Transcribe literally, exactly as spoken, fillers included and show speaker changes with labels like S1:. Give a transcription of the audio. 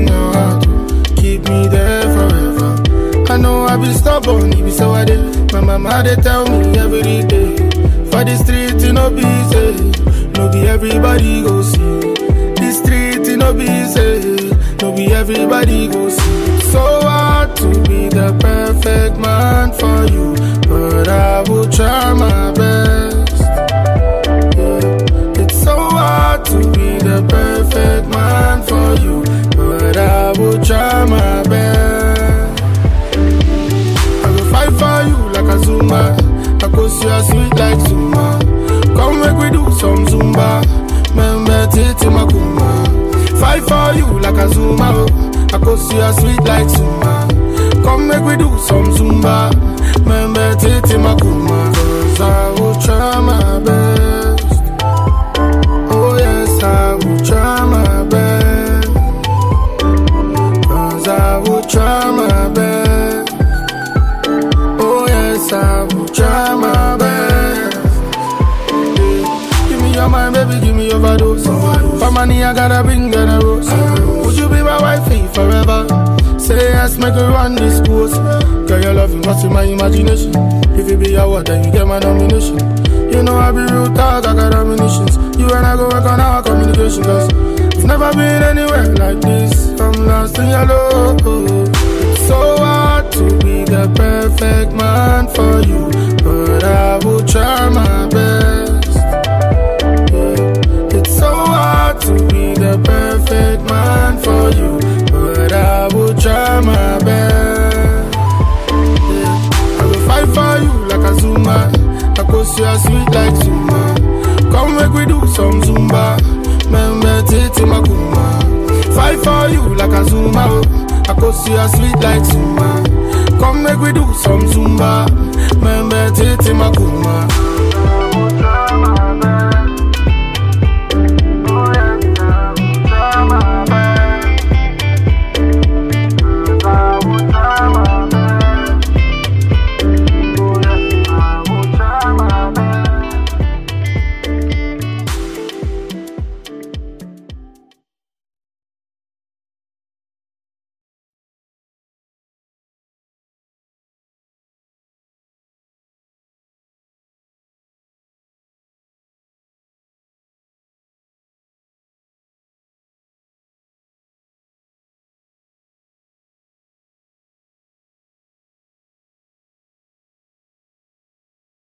S1: in your heart. Keep me there forever. I know I be stubborn, it be so I did. My mama they tell me every day. For the street, you know be easy. No be everybody go see. The street, you know be easy. No be everybody go see. So hard to be the perfect man for you, but I will try my best. Yeah. It's so hard to be the perfect man for you, but I will try my best. I will fight for you like a Zumba. I go see you sweet like Zumba. Come make we do some Zumba. Remember Titi Makuma. Fight for you like a Zumba. I go see you sweet like Zumba. Come make we do some Zumba. Remember Titi Makuma. Cause I will try my best. Oh yes, I will try my best. Cause I will try my best. Oh yes, I will try my best. Yeah. Give me your mind, baby, give me overdose. For money, I gotta bring that a rose. Would you be my wifey forever? Say yes, make her run this course. Girl, your loving what's in my imagination. If you be your word, then you get my nomination. You know I be real talk, I got nominations. You and I go work on our communication. Cause we've never been anywhere like this. I'm lost in your love. It's so hard to be the perfect man for you, but I will try my best. Yeah. It's so hard to be the perfect man for you, but I will try my best. Yeah. I will fight for you like a Zumba. I go see you sweet like Zumba. Come make we do some Zumba. Remember Titi Makuma. Fight for you like a Zumba. I go see you sweet like Zumba. Come make we do some Zumba. Remember Titi Makuma.